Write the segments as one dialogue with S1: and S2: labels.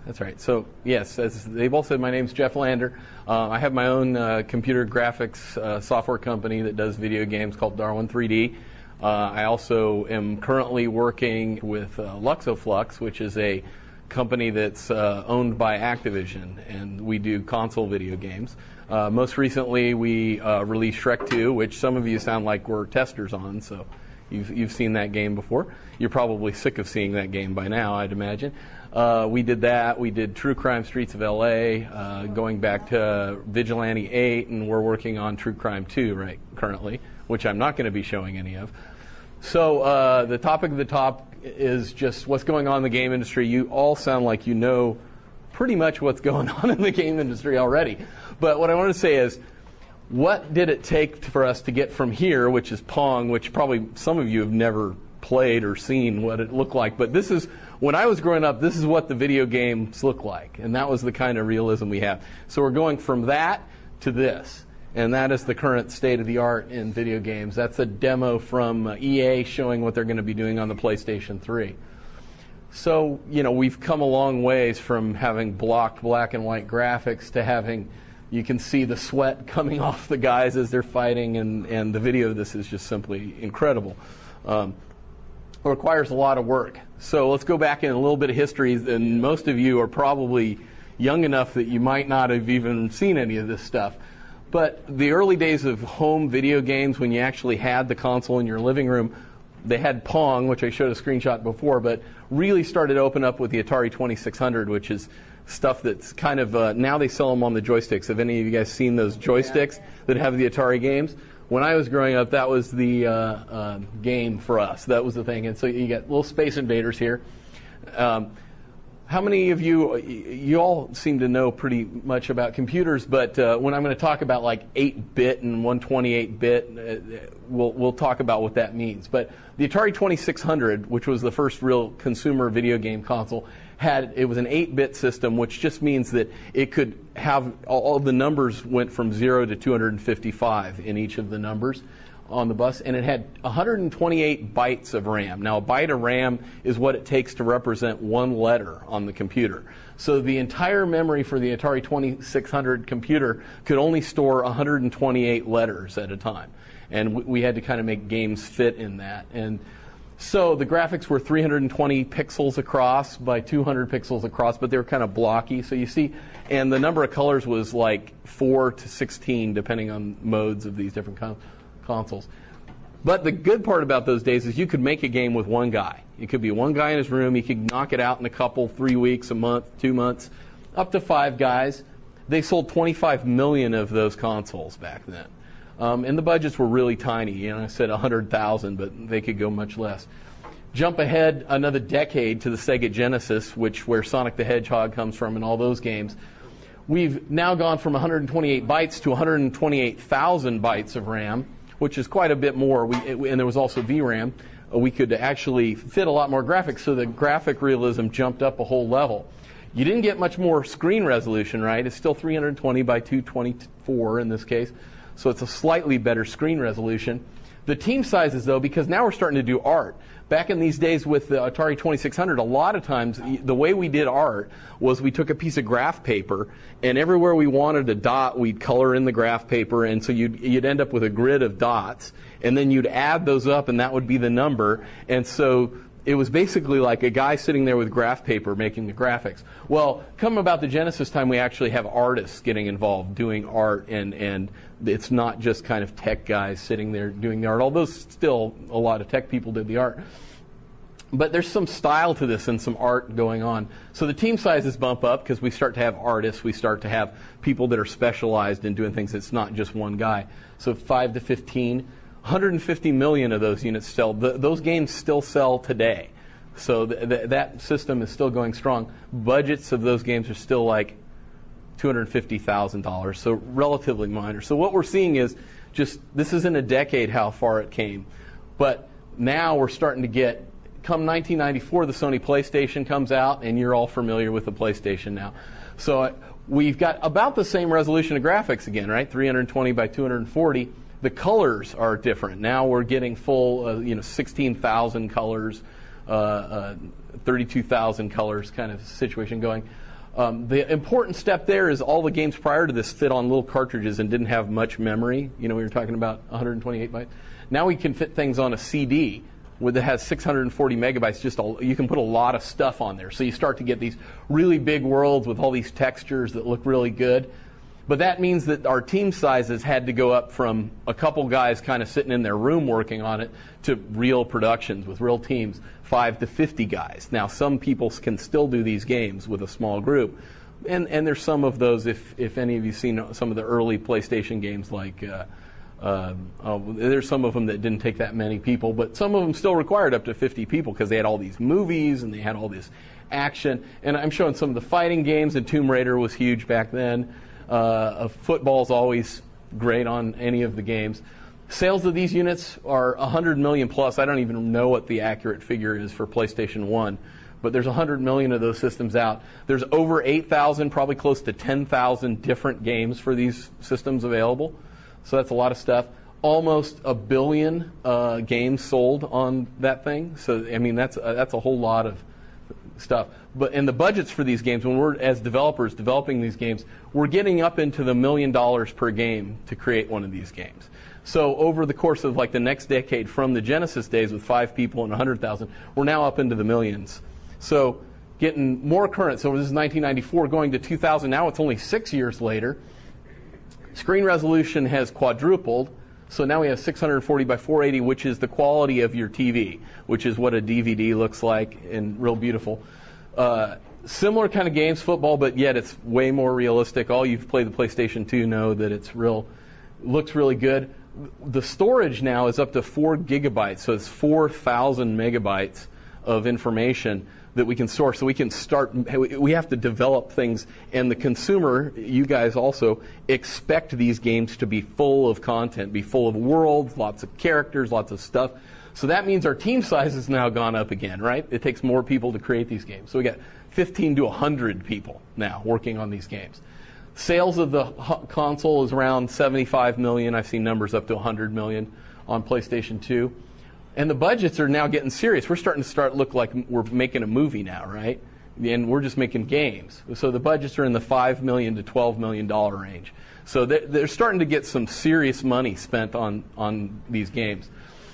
S1: That's right. So, yes, as they've all said, my name's Jeff Lander. I have my own computer graphics software company that does video games called Darwin 3D. I also am currently working with Luxoflux, which is a company that's owned by Activision, and we do console video games. Most recently, we released Shrek 2, which some of you sound like we're testers on, so you've seen that game before. You're probably sick of seeing that game by now, I'd imagine. We did that. We did True Crime Streets of L.A., going back to Vigilante 8, and we're working on True Crime 2 currently, which I'm not going to be showing any of. So the topic of the top is just what's going on in the game industry. You all sound like you know pretty much what's going on in the game industry already. But what I want to say is, what did it take for us to get from here, which is Pong, which probably some of you have never played or seen what it looked like. But this is, when I was growing up, this is what the video games look like. And that was the kind of realism we have. So we're going from that to this. And that is the current state of the art in video games. That's a demo from EA showing what they're going to be doing on the PlayStation 3. So, we've come a long ways from having blocked black and white graphics to having, you can see the sweat coming off the guys as they're fighting, and the video of this is just simply incredible. It requires a lot of work. So let's go back in a little bit of history, and most of you are probably young enough that you might not have even seen any of this stuff. But the early days of home video games, when you actually had the console in your living room, they had Pong, which I showed a screenshot before, but really started to open up with the Atari 2600, which is stuff that's kind of, now they sell them on the joysticks. Have any of you guys seen those joysticks that have the Atari games? When I was growing up, that was the game for us. That was the thing. And so you got little Space Invaders here. How many of you all seem to know pretty much about computers, but when I'm going to talk about like 8-bit and 128-bit, we'll talk about what that means. But the Atari 2600, which was the first real consumer video game console, it was an 8-bit system, which just means that it could have, all the numbers went from 0 to 255 in each of the numbers on the bus, and it had 128 bytes of RAM. Now, a byte of RAM is what it takes to represent one letter on the computer. So the entire memory for the Atari 2600 computer could only store 128 letters at a time. And we had to kind of make games fit in that. And so the graphics were 320 pixels across by 200 pixels across, but they were kind of blocky. So you see, and the number of colors was like 4 to 16, depending on modes of these different consoles. But the good part about those days is you could make a game with one guy. It could be one guy in his room. He could knock it out in a couple, 3 weeks, a month, 2 months, up to 5 guys. They sold 25 million of those consoles back then. And the budgets were really tiny. I said 100,000, but they could go much less. Jump ahead another decade to the Sega Genesis, where Sonic the Hedgehog comes from and all those games. We've now gone from 128 bytes to 128,000 bytes of RAM, which is quite a bit more. And there was also VRAM. We could actually fit a lot more graphics, so the graphic realism jumped up a whole level. You didn't get much more screen resolution, right? It's still 320 by 224 in this case, so it's a slightly better screen resolution. The team sizes, though, because now we're starting to do art. Back in these days with the Atari 2600, a lot of times the way we did art was we took a piece of graph paper, and everywhere we wanted a dot, we'd color in the graph paper, and so you'd end up with a grid of dots, and then you'd add those up, and that would be the number. And so it was basically like a guy sitting there with graph paper making the graphics. Well, come about the Genesis time, we actually have artists getting involved doing art, and it's not just kind of tech guys sitting there doing the art, although still a lot of tech people did the art. But there's some style to this and some art going on. So the team sizes bump up because we start to have artists. We start to have people that are specialized in doing things. It's not just one guy. So 5 to 15, 150 million of those units sell. Those games still sell today. So that system is still going strong. Budgets of those games are still like $250,000, so relatively minor. So what we're seeing is just, this isn't a decade how far it came. But now we're starting to get, come 1994, the Sony PlayStation comes out, and you're all familiar with the PlayStation now. So we've got about the same resolution of graphics again, right? 320 by 240. The colors are different. Now we're getting full, 16,000 colors, 32,000 colors kind of situation going. The important step there is all the games prior to this fit on little cartridges and didn't have much memory. We were talking about 128 bytes. Now we can fit things on a CD that has 640 megabytes. You can put a lot of stuff on there. So you start to get these really big worlds with all these textures that look really good. But that means that our team sizes had to go up from a couple guys kind of sitting in their room working on it to real productions with real teams, 5 to 50 guys. Now, some people can still do these games with a small group. And there's some of those, if any of you seen some of the early PlayStation games, like there's some of them that didn't take that many people, but some of them still required up to 50 people because they had all these movies and they had all this action. And I'm showing some of the fighting games, and Tomb Raider was huge back then. Football's always great on any of the games. Sales of these units are 100 million plus. I don't even know what the accurate figure is for PlayStation 1, but there's 100 million of those systems out. There's over 8,000, probably close to 10,000 different games for these systems available. So that's a lot of stuff. Almost 1 billion games sold on that thing. So, I mean, that's a whole lot of stuff. And the budgets for these games, when we're, as developers, developing these games, we're getting up into the $1 million per game to create one of these games. So over the course of like the next decade, from the Genesis days with 5 people and 100,000, we're now up into the millions. So getting more current. So this is 1994 going to 2000. Now it's only 6 years later. Screen resolution has quadrupled. So now we have 640 by 480, which is the quality of your TV, which is what a DVD looks like, and real beautiful. Similar kind of games, football, but yet it's way more realistic. All you've played the PlayStation 2 know that it's looks really good. The storage now is up to 4 gigabytes, so it's 4,000 megabytes of information that we can store. So we can start, we have to develop things, and the consumer, you guys also, expect these games to be full of content, be full of worlds, lots of characters, lots of stuff. So that means our team size has now gone up again, right? It takes more people to create these games. So we got 15 to 100 people now working on these games. Sales of the console is around 75 million. I've seen numbers up to 100 million on PlayStation 2. And the budgets are now getting serious. We're starting to look like we're making a movie now, right? And we're just making games. So the budgets are in the $5 million to $12 million range. So they're starting to get some serious money spent on these games.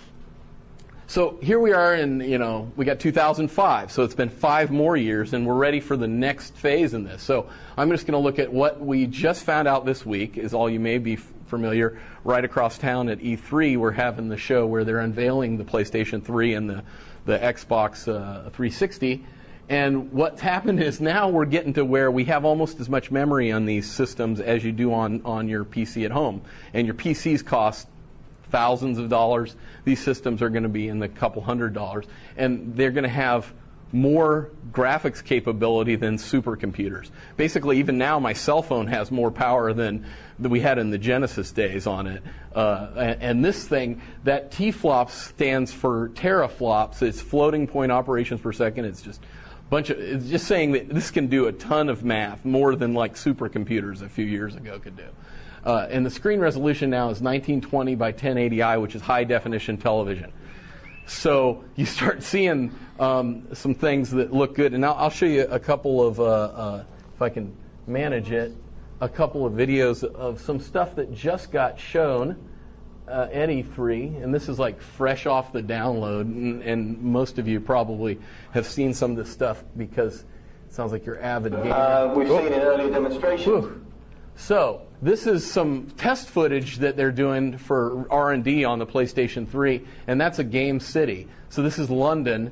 S1: So here we are in, we got 2005. So it's been 5 more years, and we're ready for the next phase in this. So I'm just going to look at what we just found out this week, is all you may be familiar. Right across town at E3, we're having the show where they're unveiling the PlayStation 3 and the Xbox 360. And what's happened is now we're getting to where we have almost as much memory on these systems as you do on your PC at home. And your PCs cost thousands of dollars. These systems are going to be in the couple $100s. And they're going to have more graphics capability than supercomputers. Basically, even now, my cell phone has more power than we had in the Genesis days on it. And this thing, that T-flops stands for teraflops. It's floating point operations per second. It's just it's just saying that this can do a ton of math, more than like supercomputers a few years ago could do. And the screen resolution now is 1920 by 1080i, which is high definition television. So you start seeing some things that look good. And I'll show you a couple of, if I can manage it, a couple of videos of some stuff that just got shown at E3. And this is like fresh off the download. And most of you probably have seen some of this stuff because it sounds like you're avid gamer.
S2: We've seen an early demonstration.
S1: So this is some test footage that they're doing for R&D on the PlayStation 3, and that's a game city. So this is London.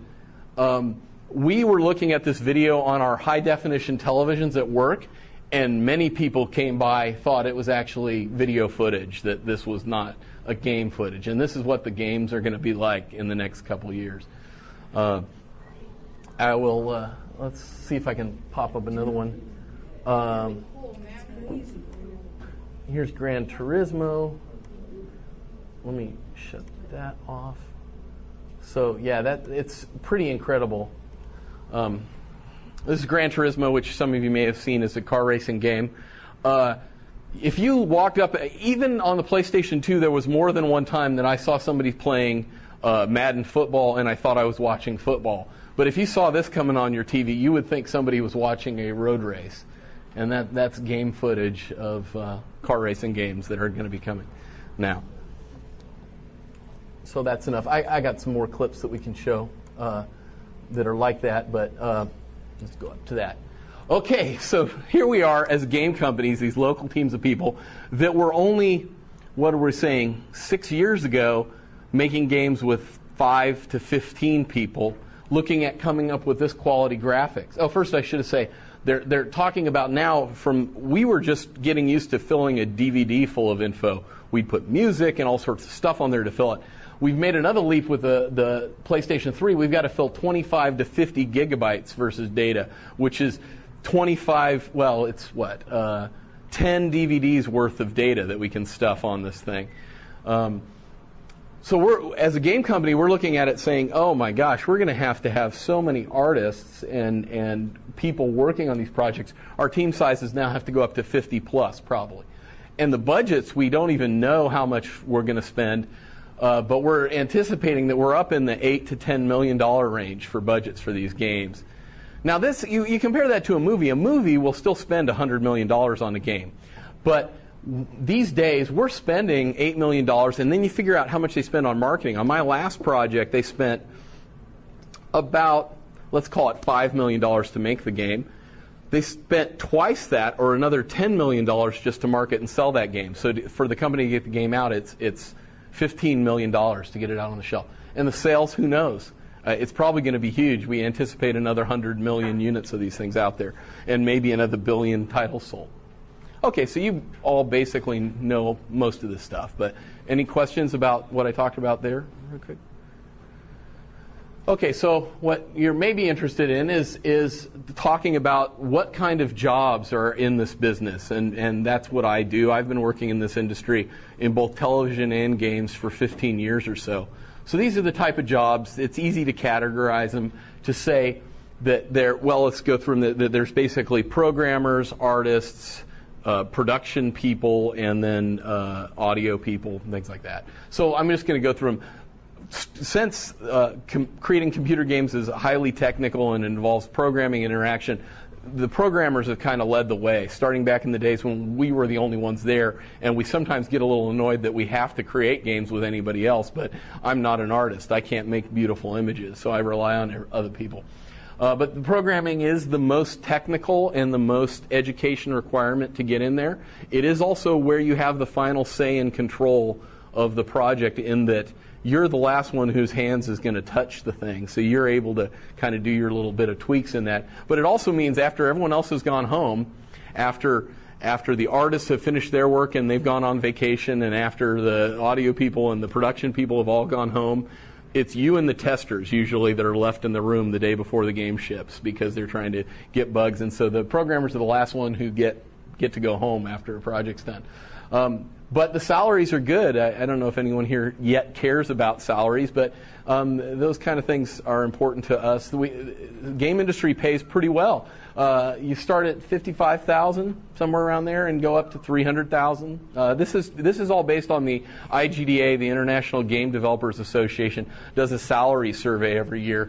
S1: We were looking at this video on our high-definition televisions at work, and many people came by, thought it was actually video footage, that this was not a game footage. And this is what the games are going to be like in the next couple of years. I will, let's see if I can pop up another one. Here's Gran Turismo. Let me shut that off. So yeah, it's pretty incredible. This is Gran Turismo, which some of you may have seen as a car racing game. If you walked up, even on the PlayStation 2, there was more than one time that I saw somebody playing Madden football and I thought I was watching football. But if you saw this coming on your TV, you would think somebody was watching a road race. And that's game footage of car racing games that are going to be coming now. So that's enough. I got some more clips that we can show that are like that, but let's go up to that. Okay, so here we are as game companies, these local teams of people that were only, what are we saying, 6 years ago making games with 5 to 15 people looking at coming up with this quality graphics. Oh, first I should say, they're talking about now we were just getting used to filling a DVD full of info. We'd put music and all sorts of stuff on there to fill it. We've made another leap with the PlayStation 3. We've got to fill 25 to 50 gigabytes versus data, which is 25, well, it's what, 10 DVDs worth of data that we can stuff on this thing. So as a game company, we're looking at it saying, oh my gosh, we're going to have so many artists and people working on these projects. Our team sizes now have to go up to 50 plus probably. And the budgets, we don't even know how much we're going to spend, but we're anticipating that we're up in the $8 to $10 million range for budgets for these games. Now this, you compare that to a movie. A movie will still spend $100 million on a game. But these days, we're spending $8 million, and then you figure out how much they spend on marketing. On my last project, they spent about, let's call it $5 million to make the game. They spent twice that, or another $10 million just to market and sell that game. So for the company to get the game out, it's $15 million to get it out on the shelf. And the sales, who knows? It's probably going to be huge. We anticipate another 100 million units of these things out there, and maybe another billion titles sold. Okay, so you all basically know most of this stuff, but any questions about what I talked about there? Okay, so what you're maybe interested in is talking about what kind of jobs are in this business, and that's what I do. I've been working in this industry in both television and games for 15 years or so. So these are the type of jobs. It's easy to categorize them to say that let's go through them, that there's basically programmers, artists, production people, and then audio people, things like that. So I'm just going to go through them. Since creating computer games is highly technical and involves programming and interaction, the programmers have kind of led the way, starting back in the days when we were the only ones there, and we sometimes get a little annoyed that we have to create games with anybody else, but I'm not an artist. I can't make beautiful images, so I rely on other people. But the programming is the most technical and the most education requirement to get in there. It is also where you have the final say and control of the project, in that you're the last one whose hands is going to touch the thing. So you're able to kind of do your little bit of tweaks in that. But it also means after everyone else has gone home, after the artists have finished their work and they've gone on vacation, and after the audio people and the production people have all gone home, it's you and the testers usually that are left in the room the day before the game ships, because they're trying to get bugs. And so the programmers are the last one who get to go home after a project's done. But the salaries are good. I don't know if anyone here yet cares about salaries, but those kind of things are important to us. The game industry pays pretty well. You start at $55,000, somewhere around there, and go up to $300,000. This is all based on the IGDA, the International Game Developers Association, does a salary survey every year,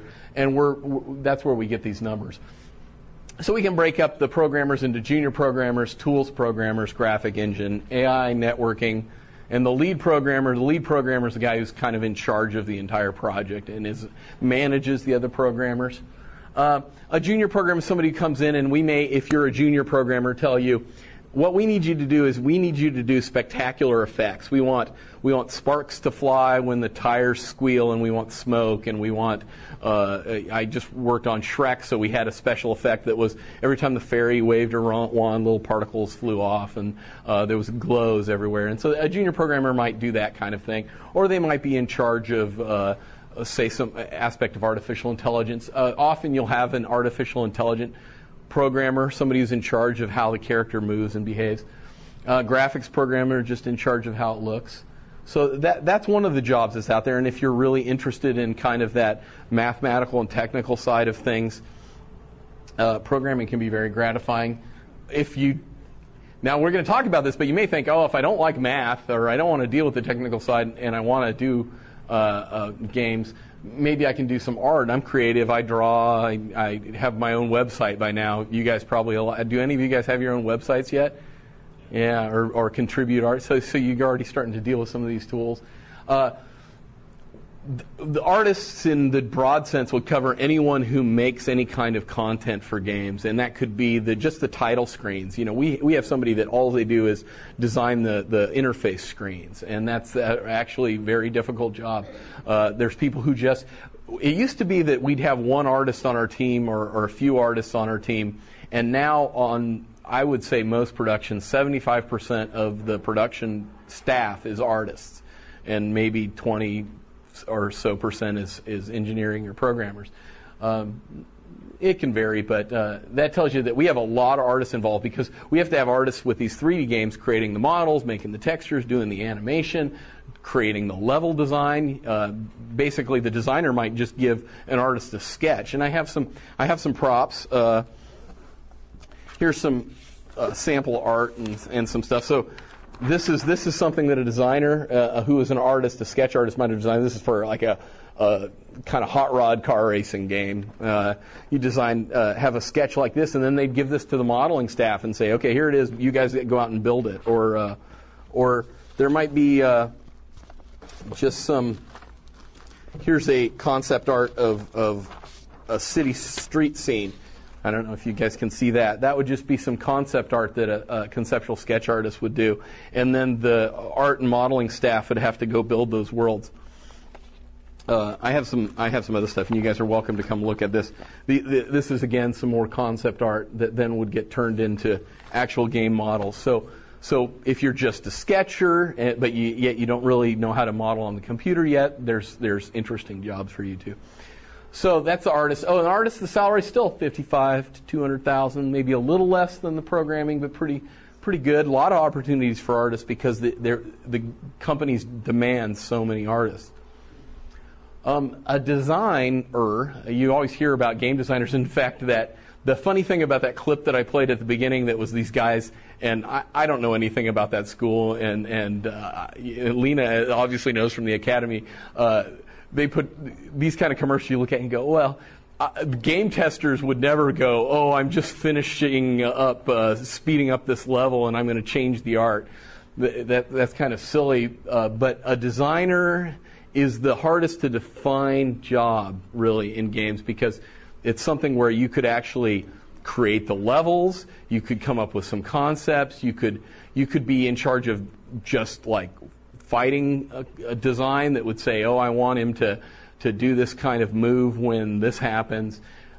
S1: and that's where we get these numbers. So we can break up the programmers into junior programmers, tools programmers, graphic engine, AI, networking, and the lead programmer is the guy who's kind of in charge of the entire project and manages the other programmers. A junior programmer is somebody who comes in, and we may, if you're a junior programmer, tell you, what we need you to do is we need you to do spectacular effects. We want sparks to fly when the tires squeal, and we want smoke, and we want, I just worked on Shrek, so we had a special effect that was every time the fairy waved her wand, little particles flew off, and there was glows everywhere. And so a junior programmer might do that kind of thing. Or they might be in charge of, say, some aspect of artificial intelligence. Often you'll have an artificial intelligent programmer, somebody who's in charge of how the character moves and behaves. Graphics programmer, just in charge of how it looks. So that's one of the jobs that's out there. And if you're really interested in kind of that mathematical and technical side of things, programming can be very gratifying. Now we're going to talk about this, but you may think, if I don't like math, or I don't want to deal with the technical side and I want to do games, maybe I can do some art. I'm creative. I draw. I have my own website by now. You guys probably do. Any of you guys have your own websites yet? Yeah, or contribute art. So you're already starting to deal with some of these tools. The artists in the broad sense would cover anyone who makes any kind of content for games, and that could be just the title screens. We have somebody that all they do is design the interface screens, and that's actually a very difficult job. There's people who it used to be that we'd have one artist on our team or a few artists on our team, and now on, I would say most productions, 75% of the production staff is artists, and maybe 20 or so percent is engineering or programmers. It can vary, but that tells you that we have a lot of artists involved, because we have to have artists with these 3D games creating the models, making the textures, doing the animation, creating the level design. Basically, the designer might just give an artist a sketch, and I have some props. Here's some sample art and some stuff. So this is something that a designer who is an artist, a sketch artist, might have designed. This is for like a kind of hot rod car racing game. You have a sketch like this, and then they'd give this to the modeling staff and say, okay, here it is. You guys go out and build it. Or there might be just some. Here's a concept art of a city street scene. I don't know if you guys can see that. That would just be some concept art that a conceptual sketch artist would do. And then the art and modeling staff would have to go build those worlds. I have some other stuff, and you guys are welcome to come look at this. This is, again, some more concept art that then would get turned into actual game models. So if you're just a sketcher, but yet you don't really know how to model on the computer yet, there's interesting jobs for you too. So that's the artist. Oh, an artist, the salary is still $55,000 to $200,000, maybe a little less than the programming, but pretty good. A lot of opportunities for artists because the companies demand so many artists. A designer, you always hear about game designers. In fact, the funny thing about that clip that I played at the beginning, that was these guys, and I don't know anything about that school, and Lena obviously knows from the academy. They put these kind of commercials you look at and go, well, game testers would never go, oh, I'm just finishing up, speeding up this level, and I'm going to change the art. That's kind of silly. But a designer is the hardest to define job, really, in games, because it's something where you could actually create the levels, you could come up with some concepts, you could be in charge of just like fighting a design that would say, oh, I want him to do this kind of move when this happens.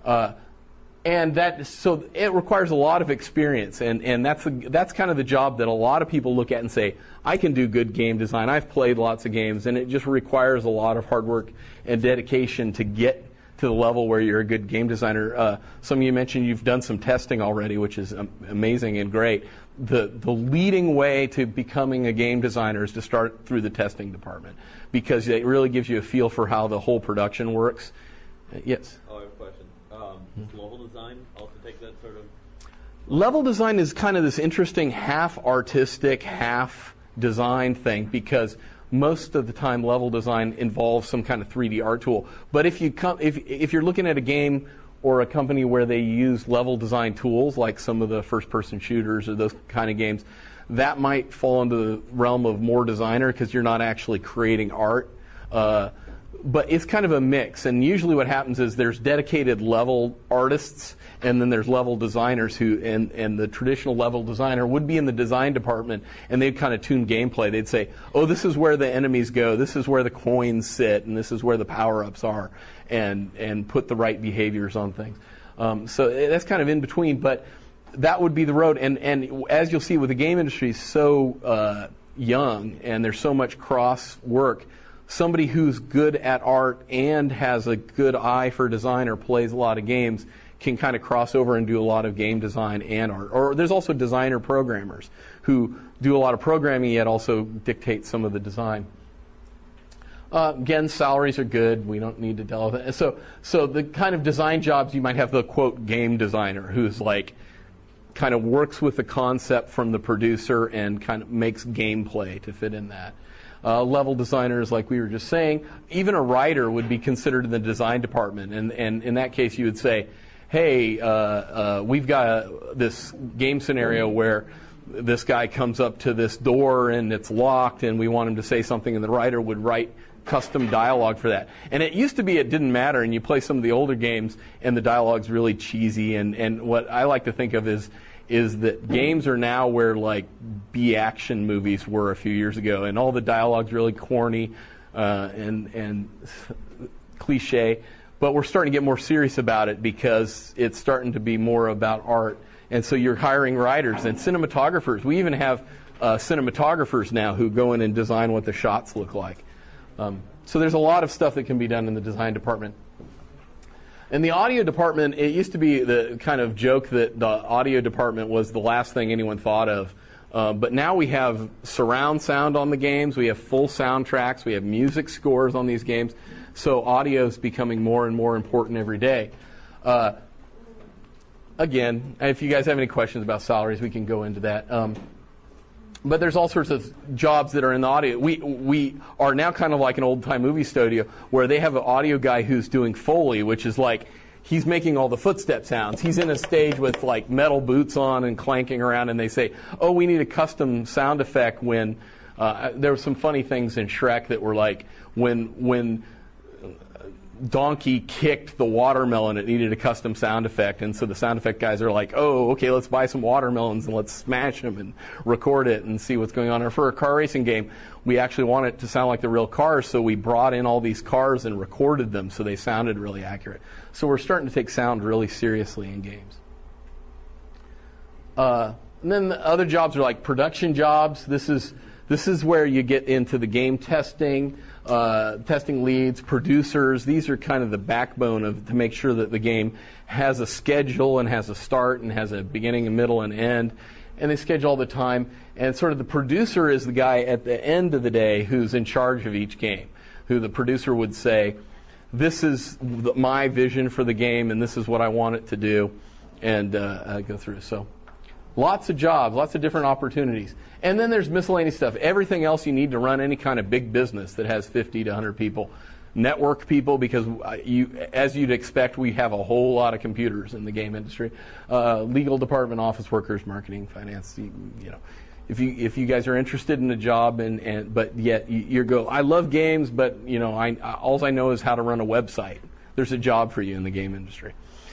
S1: So it requires a lot of experience, and that's kind of the job that a lot of people look at and say, I can do good game design. I've played lots of games, and it just requires a lot of hard work and dedication to get to the level where you're a good game designer. Some of you mentioned you've done some testing already, which is amazing and great. The leading way to becoming a game designer is to start through the testing department, because it really gives you a feel for how the whole production works. Yes?
S3: Oh, I have a question. Does level design also take that sort of...
S1: Level design is kind of this interesting half artistic, half design thing, because most of the time level design involves some kind of 3D art tool. But if you're looking at a game or a company where they use level design tools, like some of the first-person shooters or those kind of games, that might fall into the realm of more designer, because you're not actually creating art. But it's kind of a mix, and usually what happens is there's dedicated level artists, and then there's level designers and the traditional level designer would be in the design department, and they'd kind of tune gameplay. They'd say, oh, this is where the enemies go, this is where the coins sit, and this is where the power-ups are, and put the right behaviors on things. So that's kind of in between, but that would be the road. And as you'll see, with the game industry so young, and there's so much cross work, somebody who's good at art and has a good eye for design or plays a lot of games can kind of cross over and do a lot of game design and art. Or there's also designer programmers who do a lot of programming yet also dictate some of the design. Again, salaries are good. We don't need to delve into that. So the kind of design jobs, you might have the, quote, game designer, who's like kind of works with the concept from the producer and kind of makes gameplay to fit in that. level designers, like we were just saying. Even a writer would be considered in the design department. And in that case, you would say, hey, we've got this game scenario where this guy comes up to this door and it's locked and we want him to say something, and the writer would write custom dialogue for that. And it used to be it didn't matter, and you play some of the older games and the dialogue's really cheesy. And what I like to think of is that games are now where like B-action movies were a few years ago, and all the dialogue's really corny and cliche. But we're starting to get more serious about it because it's starting to be more about art. And so you're hiring writers and cinematographers. We even have cinematographers now who go in and design what the shots look like. So there's a lot of stuff that can be done in the design department. In the audio department, it used to be the kind of joke that the audio department was the last thing anyone thought of. But now we have surround sound on the games. We have full soundtracks. We have music scores on these games. So audio is becoming more and more important every day. Again, if you guys have any questions about salaries, we can go into that. But there's all sorts of jobs that are in the audio. We are now kind of like an old-time movie studio where they have an audio guy who's doing Foley, which is like he's making all the footstep sounds. He's in a stage with like metal boots on and clanking around, and they say, oh, we need a custom sound effect when there were some funny things in Shrek that were like when Donkey kicked the watermelon, it needed a custom sound effect, and so the sound effect guys are like, oh, okay, let's buy some watermelons and let's smash them and record it and see what's going on. Or for a car racing game, we actually want it to sound like the real cars, so we brought in all these cars and recorded them so they sounded really accurate. So we're starting to take sound really seriously in games. And then the other jobs are like production jobs. This is where you get into the game testing, testing leads, producers. These are kind of the backbone to make sure that the game has a schedule and has a start and has a beginning, a middle, and end. And they schedule all the time. And sort of the producer is the guy at the end of the day who's in charge of each game, who the producer would say, this is my vision for the game and this is what I want it to do, and go through. So lots of jobs, lots of different opportunities. And then there's miscellaneous stuff. Everything else you need to run any kind of big business that has 50 to 100 people. Network people, because as you'd expect, we have a whole lot of computers in the game industry. Legal department, office workers, marketing, finance. If you guys are interested in a job, but yet you go, I love games, but all I know is how to run a website. There's a job for you in the game industry.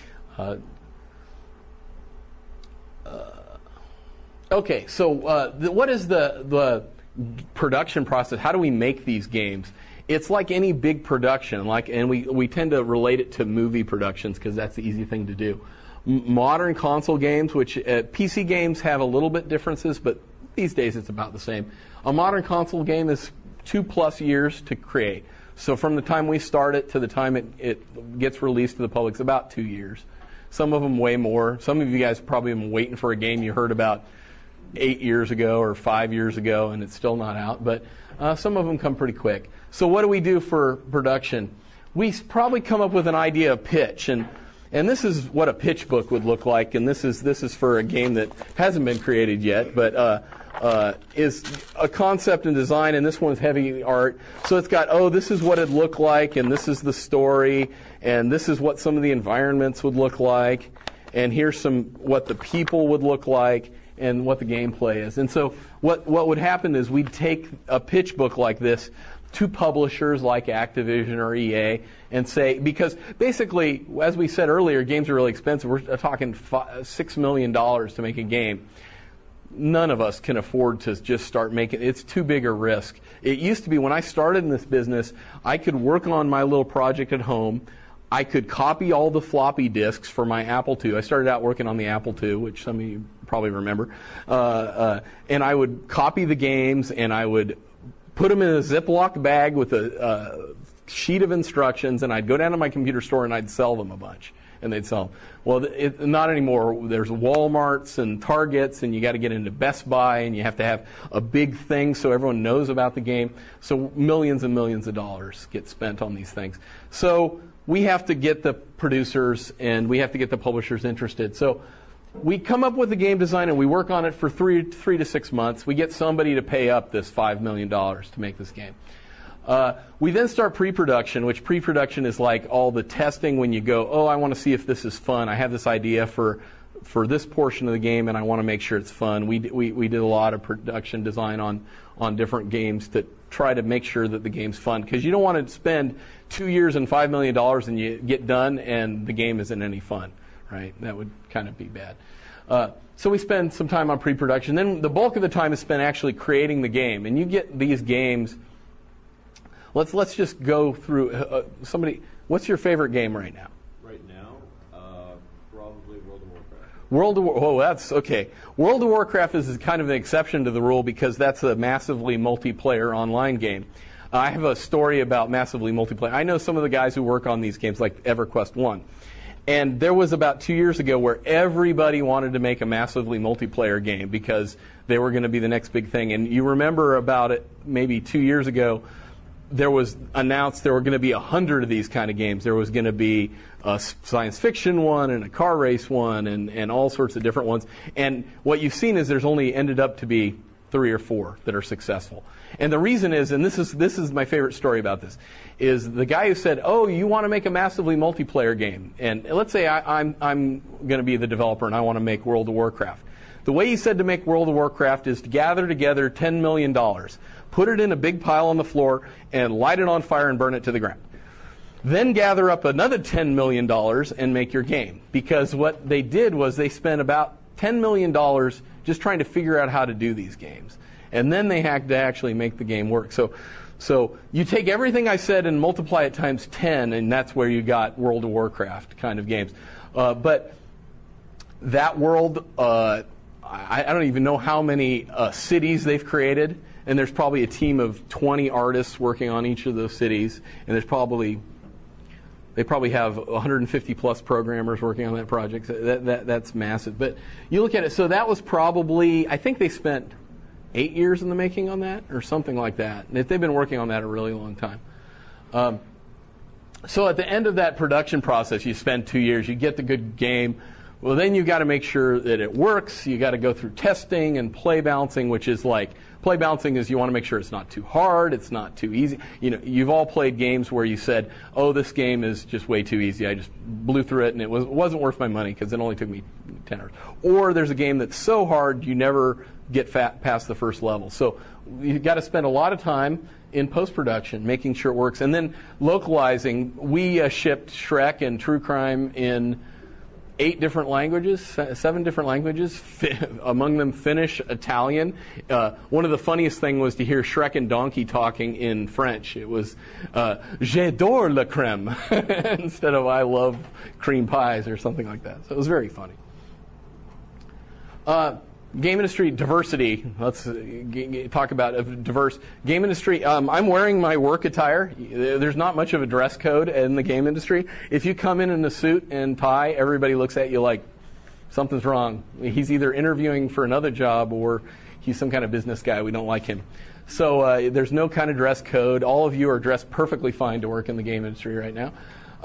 S1: Okay, so what is the production process? How do we make these games? It's like any big production, and we tend to relate it to movie productions because that's the easy thing to do. Modern console games, which PC games have a little bit differences, but these days it's about the same. A modern console game is 2+ years to create. So from the time we start it to the time it gets released to the public, it's about 2 years. Some of them way more. Some of you guys probably have been waiting for a game you heard about 8 years ago or 5 years ago and it's still not out, but some of them come pretty quick. So what do we do for production? We probably come up with an idea of pitch, and this is what a pitch book would look like, and this is for a game that hasn't been created yet, but is a concept and design, and this one's heavy art. So it's got, this is what it'd look like, and this is the story, and this is what some of the environments would look like, and here's what the people would look like, and what the gameplay is. And so what would happen is we'd take a pitch book like this to publishers like Activision or EA and say, because basically, as we said earlier, games are really expensive. We're talking $6 million to make a game. None of us can afford to just start making it. It's too big a risk. It used to be when I started in this business, I could work on my little project at home. I could copy all the floppy disks for my Apple II. I started out working on the Apple II, which some of you probably remember. And I would copy the games, and I would put them in a Ziploc bag with a sheet of instructions, and I'd go down to my computer store and I'd sell them a bunch. And they'd sell them. Well, not anymore. There's Walmarts and Targets, and you got to get into Best Buy, and you have to have a big thing so everyone knows about the game. So millions and millions of dollars get spent on these things. So we have to get the producers and we have to get the publishers interested. So we come up with the game design and we work on it for three to 6 months. We get somebody to pay up this $5 million to make this game. We then start pre-production, which pre-production is like all the testing when you go, oh, I want to see if this is fun. I have this idea for this portion of the game, and I want to make sure it's fun. We did a lot of production design on different games to try to make sure that the game's fun, because you don't want to spend 2 years and $5 million and you get done and the game isn't any fun, right? That would kind of be bad. So we spend some time on pre-production. Then the bulk of the time is spent actually creating the game, and you get these games. Let's just go through somebody. What's your favorite game right now?
S3: Right now, probably World of Warcraft.
S1: That's okay. World of Warcraft is kind of an exception to the rule because that's a massively multiplayer online game. I have a story about massively multiplayer. I know some of the guys who work on these games, like EverQuest 1. And there was about 2 years ago where everybody wanted to make a massively multiplayer game because they were going to be the next big thing. And you remember about it maybe 2 years ago, there was announced there were going to be 100 of these kind of games. There was going to be a science fiction one and a car race one and all sorts of different ones. And what you've seen is there's only ended up to be 3 or 4 that are successful. And the reason is, and this is my favorite story about this, is the guy who said, oh, you want to make a massively multiplayer game. And let's say I'm going to be the developer and I want to make World of Warcraft. The way he said to make World of Warcraft is to gather together $10 million, put it in a big pile on the floor, and light it on fire and burn it to the ground. Then gather up another $10 million and make your game. Because what they did was they spent about $10 million just trying to figure out how to do these games. And then they had to actually make the game work. So you take everything I said and multiply it times 10, and that's where you got World of Warcraft kind of games. But that world, I don't even know how many cities they've created, and there's probably a team of 20 artists working on each of those cities, and they probably have 150 plus programmers working on that project. That's massive. But you look at it, so that was probably, I think they spent 8 years in the making on that, or something like that. They've been working on that a really long time. So at the end of that production process, you spend 2 years, you get the good game. Well, then you got to make sure that it works. You got to go through testing and play balancing, which is like, play balancing is you want to make sure it's not too hard, it's not too easy. You know, you've all played games where you said, oh, this game is just way too easy. I just blew through it and it wasn't worth my money because it only took me 10 hours. Or there's a game that's so hard you never get past the first level. So you've got to spend a lot of time in post-production making sure it works. And then localizing. We shipped Shrek and True Crime in 8 different languages, 7 different languages, among them Finnish, Italian. One of the funniest things was to hear Shrek and Donkey talking in French. It was, j'adore la crème, instead of I love cream pies or something like that. So it was very funny. Game industry diversity. Let's talk about a diverse game industry. I'm wearing my work attire. There's not much of a dress code in the game industry. If you come in a suit and tie, everybody looks at you like something's wrong. He's either interviewing for another job or he's some kind of business guy. We don't like him. So there's no kind of dress code. All of you are dressed perfectly fine to work in the game industry right now.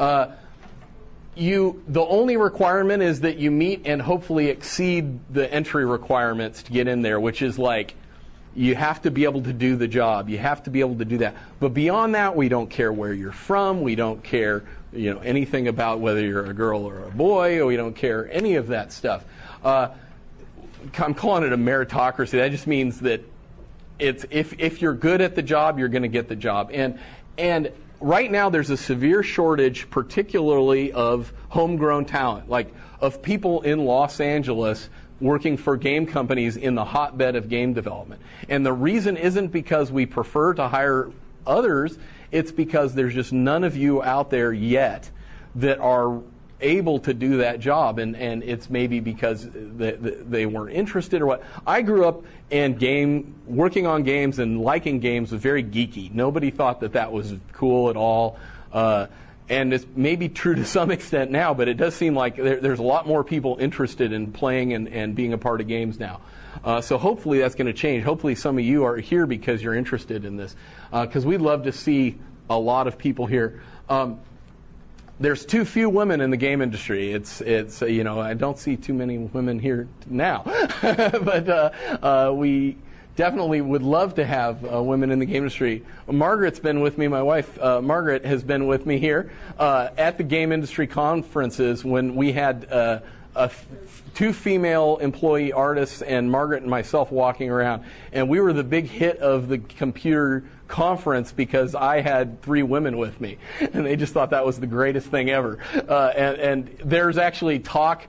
S1: The only requirement is that you meet and hopefully exceed the entry requirements to get in there, which is like you have to be able to do the job. You have to be able to do that. But beyond that, we don't care where you're from. We don't care, anything about whether you're a girl or a boy, or we don't care any of that stuff. I'm calling it a meritocracy. That just means that it's if you're good at the job, you're going to get the job. And right now, there's a severe shortage, particularly of homegrown talent, like of people in Los Angeles working for game companies in the hotbed of game development. And the reason isn't because we prefer to hire others, it's because there's just none of you out there yet that are able to do that job, and it's maybe because they weren't interested or what. I grew up in working on games and liking games was very geeky. Nobody thought that was cool at all. And it's maybe true to some extent now, but it does seem like there's a lot more people interested in playing and being a part of games now. So hopefully that's going to change. Hopefully some of you are here because you're interested in this, because we'd love to see a lot of people here. there's too few women in the game industry. It's I don't see too many women here now, but we definitely would love to have women in the game industry. Margaret's been with me. My wife, Margaret, has been with me here at the game industry conferences when we had two female employee artists and Margaret and myself walking around. And we were the big hit of the computer conference because I had 3 women with me. And they just thought that was the greatest thing ever. And there's actually talk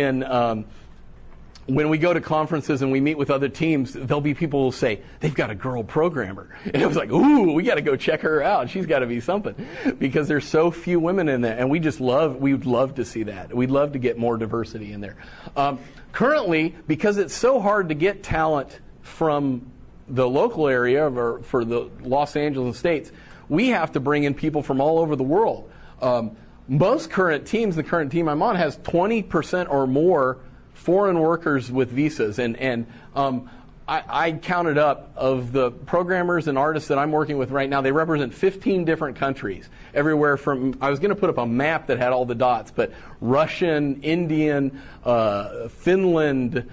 S1: when we go to conferences and we meet with other teams, there'll be people who will say, they've got a girl programmer. And it was like, ooh, we got to go check her out. She's got to be something. Because there's so few women in there. And we would love to see that. We'd love to get more diversity in there. Currently, because it's so hard to get talent from the local area or for the Los Angeles states, we have to bring in people from all over the world. Most current teams, the current team I'm on, has 20% or more foreign workers with visas, and I counted up of the programmers and artists that I'm working with right now. They represent 15 different countries, everywhere from, I was going to put up a map that had all the dots, but Russian, Indian, Finland,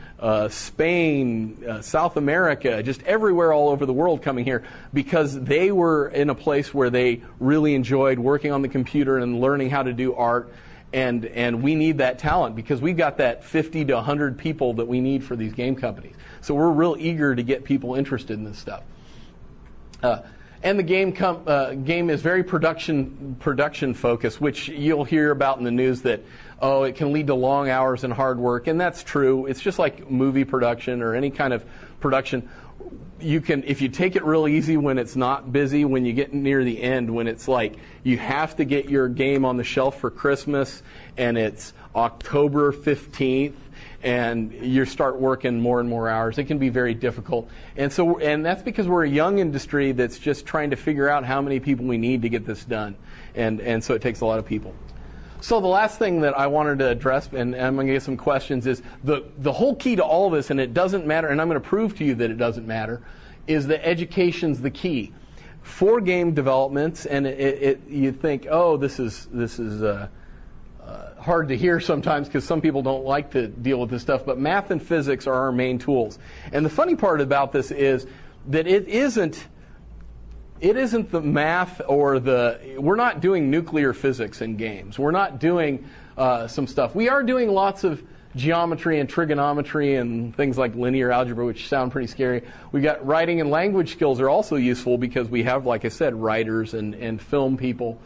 S1: Spain, South America, just everywhere all over the world coming here because they were in a place where they really enjoyed working on the computer and learning how to do art. And we need that talent because we've got that 50 to 100 people that we need for these game companies. So we're real eager to get people interested in this stuff. And the game is very production focused, which you'll hear about in the news that, it can lead to long hours and hard work. And that's true. It's just like movie production or any kind of production. You can, if you take it real easy when it's not busy, when you get near the end, when it's like you have to get your game on the shelf for Christmas and it's October 15th and you start working more and more hours, it can be very difficult. And that's because we're a young industry that's just trying to figure out how many people we need to get this done. And so it takes a lot of people. So the last thing that I wanted to address, and I'm going to get some questions, is the whole key to all this, and it doesn't matter, and I'm going to prove to you that it doesn't matter, is that education's the key. For game developments, and you think, this is hard to hear sometimes because some people don't like to deal with this stuff, but math and physics are our main tools. And the funny part about this is that it isn't the math or we're not doing nuclear physics in games. We're not doing some stuff. We are doing lots of geometry and trigonometry and things like linear algebra, which sound pretty scary. We got writing and language skills are also useful because we have, like I said, writers and film people.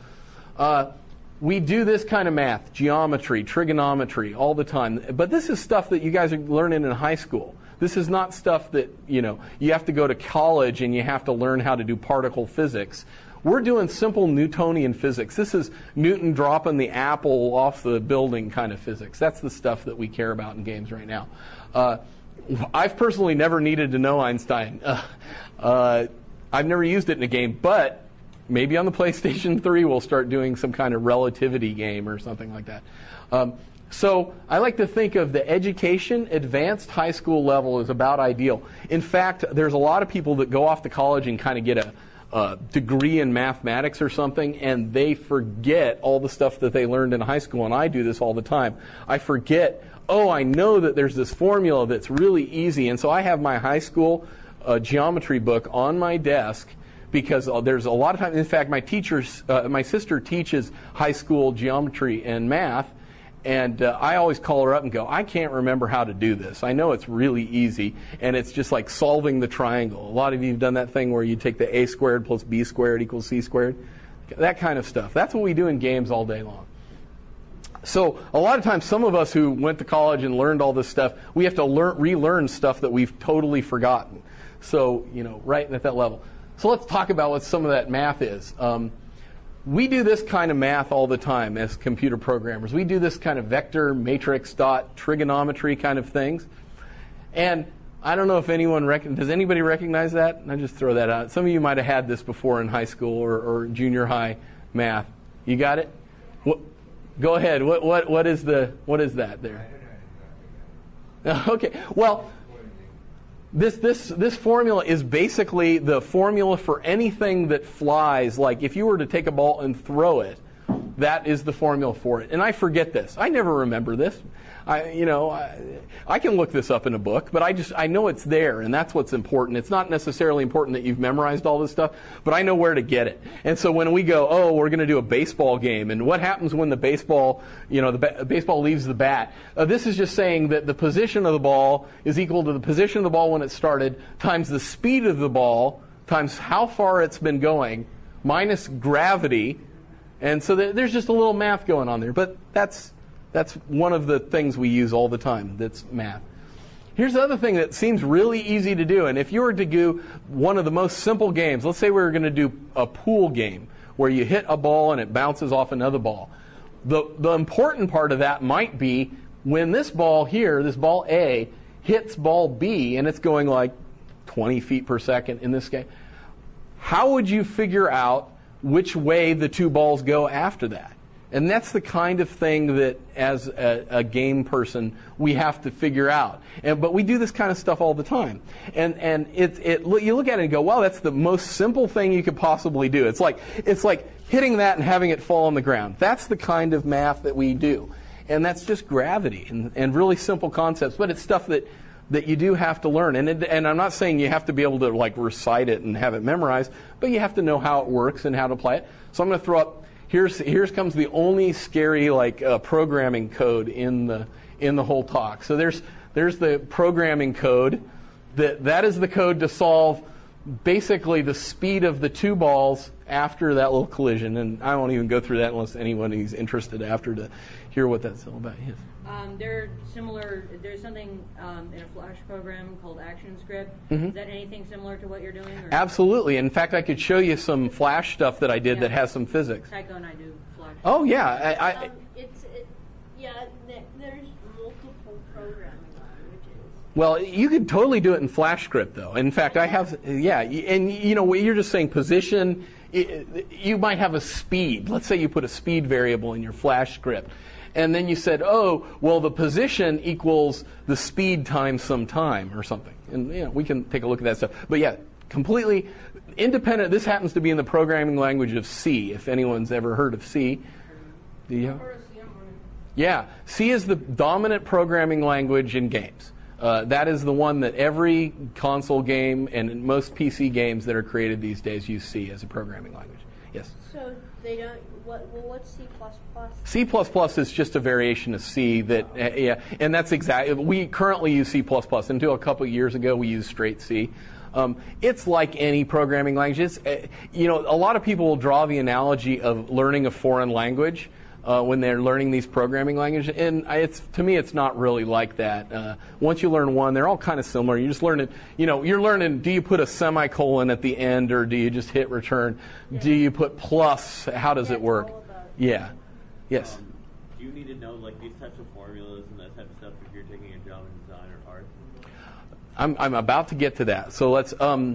S1: We do this kind of math, geometry, trigonometry all the time. But this is stuff that you guys are learning in high school. This is not stuff that, you have to go to college and you have to learn how to do particle physics. We're doing simple Newtonian physics. This is Newton dropping the apple off the building kind of physics. That's the stuff that we care about in games right now. I've personally never needed to know Einstein. I've never used it in a game, but maybe on the PlayStation 3 we'll start doing some kind of relativity game or something like that. So I like to think of the education, advanced high school level is about ideal. In fact, there's a lot of people that go off to college and kind of get a degree in mathematics or something, and they forget all the stuff that they learned in high school, and I do this all the time. I forget, I know that there's this formula that's really easy, and so I have my high school geometry book on my desk because there's a lot of time. In fact, my sister teaches high school geometry and math, and I always call her up and go, I can't remember how to do this. I know it's really easy, and it's just like solving the triangle. A lot of you have done that thing where you take the a squared plus b squared equals c squared. That kind of stuff. That's what we do in games all day long. So a lot of times, some of us who went to college and learned all this stuff, we have to relearn stuff that we've totally forgotten. So, right at that level. So let's talk about what some of that math is. We do this kind of math all the time as computer programmers. We do this kind of vector, matrix, dot, trigonometry kind of things. And I don't know if does anybody recognize that? I just throw that out. Some of you might have had this before in high school or junior high math. You got it? Go ahead. What is that there? Okay. Well, This formula is basically the formula for anything that flies. Like if you were to take a ball and throw it, that is the formula for it. And I forget this. I never remember this. I can look this up in a book, but I know it's there, and that's what's important. It's not necessarily important that you've memorized all this stuff, but I know where to get it. And so when we go, oh, we're going to do a baseball game, and what happens when the baseball, the baseball leaves the bat? This is just saying that the position of the ball is equal to the position of the ball when it started times the speed of the ball times how far it's been going minus gravity. And so there's just a little math going on there, but that's one of the things we use all the time. That's math. Here's the other thing that seems really easy to do. And if you were to do one of the most simple games, let's say we were going to do a pool game where you hit a ball and it bounces off another ball. The important part of that might be when this ball here, this ball A, hits ball B, and it's going like 20 feet per second in this game. How would you figure out which way the two balls go after that? And that's the kind of thing that, as a game person, we have to figure out. But we do this kind of stuff all the time. And you look at it and go, well, that's the most simple thing you could possibly do. It's like hitting that and having it fall on the ground. That's the kind of math that we do. And that's just gravity and really simple concepts. But it's stuff that you do have to learn. And I'm not saying you have to be able to recite it and have it memorized, but you have to know how it works and how to apply it. So I'm going to throw up. Here comes the only scary programming code in the whole talk. So there's the programming code. That is the code to solve basically the speed of the two balls after that little collision. And I won't even go through that unless anyone is interested after to hear what that's all about. Yes.
S4: They're similar. There's something in a Flash program called ActionScript.
S1: Mm-hmm.
S4: Is that anything similar to what you're doing? Or?
S1: Absolutely. In fact, I could show you some Flash stuff that I did that has some physics.
S4: Tycho and I do Flash.
S1: Oh, yeah.
S5: There's multiple programming languages.
S1: Well, you could totally do it in FlashScript, though. In fact, I have, and you're just saying position. You might have a speed. Let's say you put a speed variable in your Flash script. And then you said, oh, well, the position equals the speed times some time or something. And we can take a look at that stuff. But yeah, completely independent. This happens to be in the programming language of C, if anyone's ever heard of C. Do you? Yeah, C is the dominant programming language in games. That is the one that every console game and most PC games that are created these days use C as a programming language. Yes?
S5: So they don't. What's C++?
S1: C++ is just a variation of C that, and that's exactly. We currently use C++. Until a couple of years ago, we used straight C. It's like any programming language. It's, a lot of people will draw the analogy of learning a foreign language when they're learning these programming languages, and to me, it's not really like that. Once you learn one, they're all kind of similar. You just learn it. You're learning. Do you put a semicolon at the end, or do you just hit return? Yeah. Do you put plus? How does it work? Yeah. Yes.
S3: Do you need to know these types of formulas and that type of stuff if you're taking a job in design or art?
S1: I'm about to get to that. So let's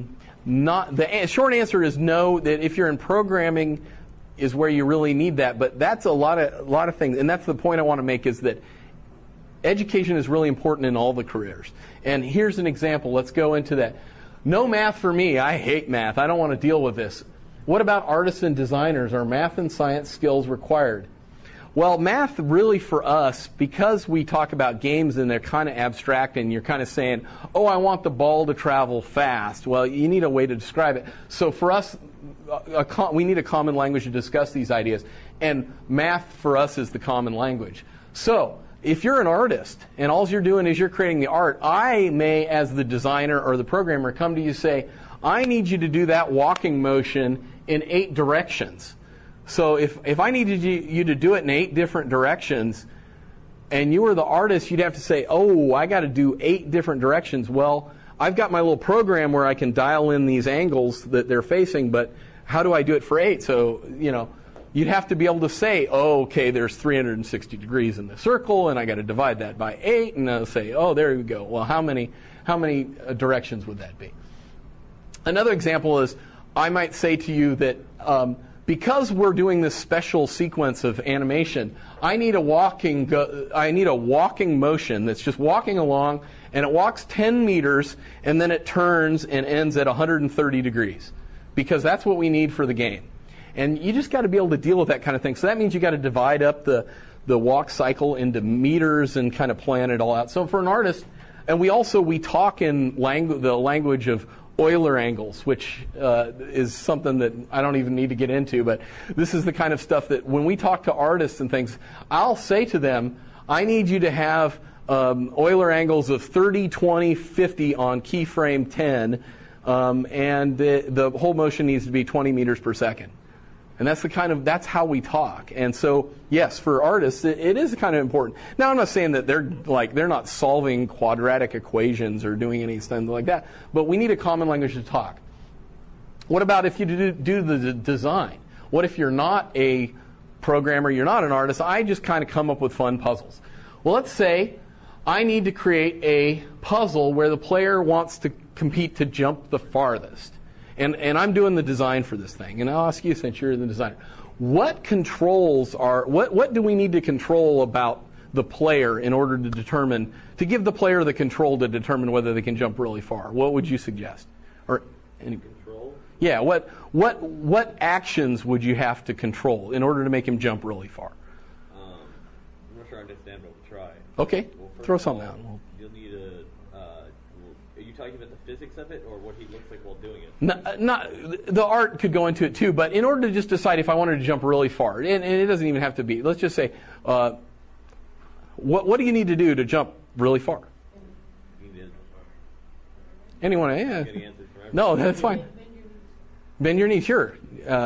S1: not. The short answer is no. That if you're in programming, is where you really need that. But that's a lot of things, and that's the point I want to make, is that education is really important in all the careers. And here's an example. Let's go into that. No math for me. I hate math. I don't want to deal with this. What about artists and designers? Are math and science skills required? Well, math really for us, because we talk about games and they're kind of abstract and you're kind of saying, oh, I want the ball to travel fast. Well, you need a way to describe it. So for us, we need a common language to discuss these ideas. And math for us is the common language. So if you're an artist and all you're doing is you're creating the art, I may, as the designer or the programmer, come to you and say, I need you to do that walking motion in 8 directions. So if I needed you to do it in 8 different directions, and you were the artist, you'd have to say, oh, I got to do 8 different directions. Well, I've got my little program where I can dial in these angles that they're facing, but how do I do it for 8? So, you'd have to be able to say, oh, okay, there's 360 degrees in the circle, and I got to divide that by 8, and I'll say, oh, there you go. Well, how many directions would that be? Another example is, I might say to you that because we're doing this special sequence of animation, I need a walking motion that's just walking along, and it walks 10 meters, and then it turns and ends at 130 degrees, because that's what we need for the game. And you just got to be able to deal with that kind of thing. So that means you got to divide up the walk cycle into meters and kind of plan it all out. So for an artist, and we talk in the language of Euler angles, which is something that I don't even need to get into, but this is the kind of stuff that when we talk to artists and things, I'll say to them, I need you to have Euler angles of 30, 20, 50 on keyframe 10, and the whole motion needs to be 20 meters per second. And that's how we talk. And so, yes, for artists, it is kind of important. Now, I'm not saying that they're not solving quadratic equations or doing anything like that, but we need a common language to talk. What about if you do the design? What if you're not a programmer, you're not an artist? I just kind of come up with fun puzzles. Well, let's say I need to create a puzzle where the player wants to compete to jump the farthest. And I'm doing the design for this thing. And I'll ask you, since you're the designer, what do we need to control about the player in order to give the player the control to determine whether they can jump really far? What would you suggest? Or any
S3: Control?
S1: Yeah, what actions would you have to control in order to make him jump really far?
S3: I'm not sure I understand, but we'll try.
S1: Okay,
S3: Well, first
S1: throw
S3: of
S1: something
S3: all,
S1: out.
S3: You'll need are you talking about the physics of it, or what he looks like while doing it?
S1: Not the art could go into it too, but in order to just decide if I wanted to jump really far, and it doesn't even have to be. Let's just say, what do you need to do to jump really far?
S3: You need to
S1: Anyone?
S3: get
S1: Yeah.
S3: any answers from everyone.
S1: No, that's fine. Bend your knees. Sure.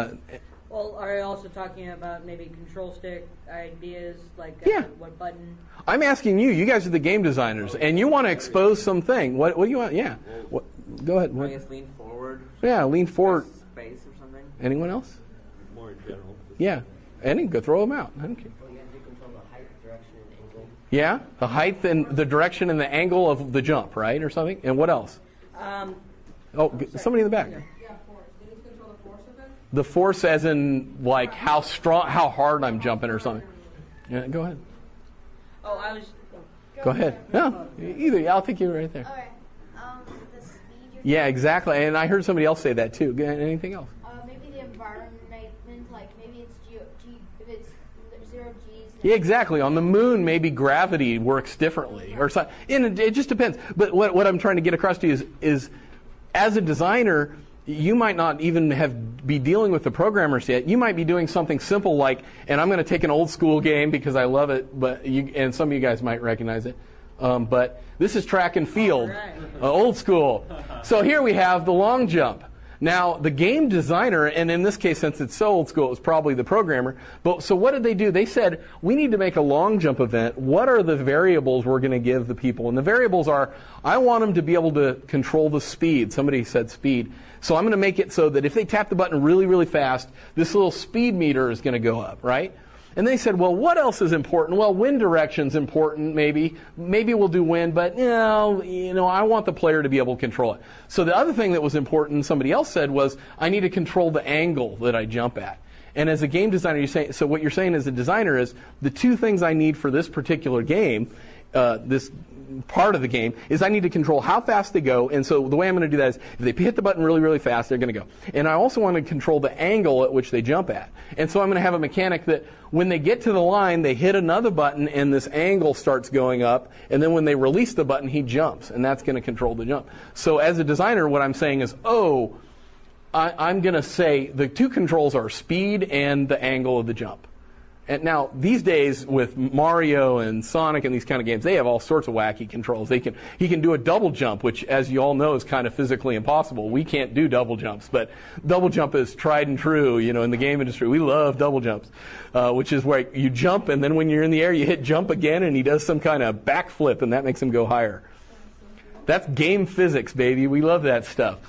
S4: Well, are you also talking about maybe control stick ideas, like
S1: Yeah.
S4: what button?
S1: I'm asking you. You guys are the game designers, and you want to expose something. What do you want? Yeah. Go ahead.
S6: I guess lean forward.
S1: Yeah, lean forward.
S6: Space or something.
S1: Anyone else?
S3: More in general.
S1: Yeah. Any? Go throw them out. I don't care.
S6: Well, you have to control the height, direction, and angle.
S1: Yeah, the height and the direction and the angle of the jump, right, or something. And what else? Somebody in the back.
S7: Yeah, force. They need to control the force of it.
S1: The force, as in like how hard I'm jumping, or something. Yeah, go ahead.
S4: Oh, I was.
S1: Go ahead. No, either. I'll take you right there.
S5: All right. The speed.
S1: Yeah, exactly. And I heard somebody else say that too. Anything else?
S5: Maybe the environment, like maybe it's if it's 0 G's.
S1: Yeah, exactly. On the moon, maybe gravity works differently, or something. And it just depends. But what I'm trying to get across to you is as a designer, you might not even be dealing with the programmers yet. You might be doing something simple like, and I'm going to take an old school game because I love it, and some of you guys might recognize it. But this is track and field, old school. So here we have the long jump. Now, the game designer, and in this case, since it's so old school, it was probably the programmer. But so what did they do? They said, we need to make a long jump event. What are the variables we're going to give the people? And the variables are, I want them to be able to control the speed. Somebody said speed. So I'm going to make it so that if they tap the button really, really fast, this little speed meter is going to go up, right? And they said, well, what else is important? Well, wind direction's important, maybe. Maybe we'll do wind, but I want the player to be able to control it. So the other thing that was important, somebody else said, was I need to control the angle that I jump at. And as a game designer, so what you're saying as a designer is the two things I need for this particular game, this part of the game, is I need to control how fast they go. And so the way I'm going to do that is if they hit the button really, really fast, they're going to go. And I also want to control the angle at which they jump at. And so I'm going to have a mechanic that when they get to the line, they hit another button and this angle starts going up. And then when they release the button, he jumps. And that's going to control the jump. So as a designer, what I'm saying is, I'm going to say the two controls are speed and the angle of the jump. And now, these days, with Mario and Sonic and these kind of games, they have all sorts of wacky controls. He can do a double jump, which, as you all know, is kind of physically impossible. We can't do double jumps, but double jump is tried and true, in the game industry. We love double jumps, which is where you jump, and then when you're in the air, you hit jump again, and he does some kind of backflip, and that makes him go higher. That's game physics, baby. We love that stuff.